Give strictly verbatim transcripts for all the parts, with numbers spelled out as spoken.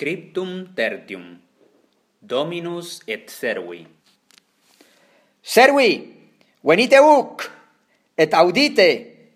Scriptum tertium. Dominus et servi. Servi, venite huc, et audite.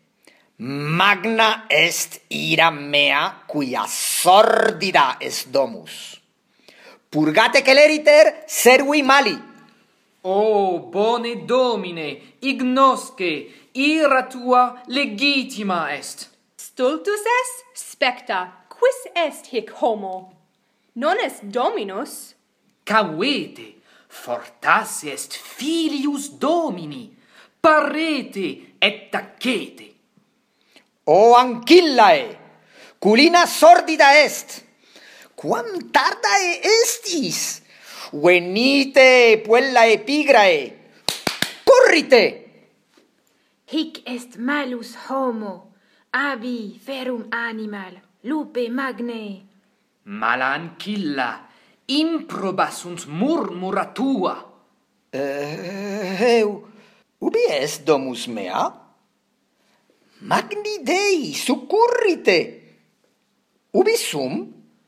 Magna est ira mea, quia sordida est domus. Purgate celeriter servi mali. O bone Domine, ignosce, ira tua legitima est. Stultus est specta, quis est hic homo? Non est Dominus? Cavete, fortasse est filius Domini, parete et tacete. O ancillae, culina sordida est. Quam tardae estis? Venite, puella epigrae. Currite! Hic est malus homo, abi ferum animal, lupe magnae. Mala ancilla, improba sunt murmura tua. Uh, heu, ubi est domus mea? Magni Dei, succurrite! Ubi sum?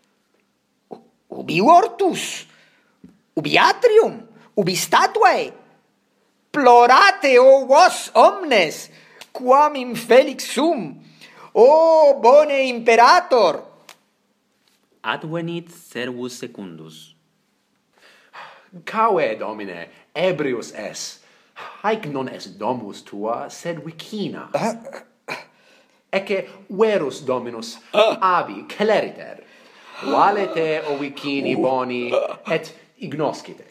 Ubi hortus? Ubi atrium? Ubi statuae? Plorate, o vos omnes, quam infelix sum, o bone imperator! Advenit servus secundus. Cave, Domine, ebrius es. Haec non est domus tua, sed vicina. Ecce verus Dominus abi celeriter. Valete o vicini boni, et ignoscite.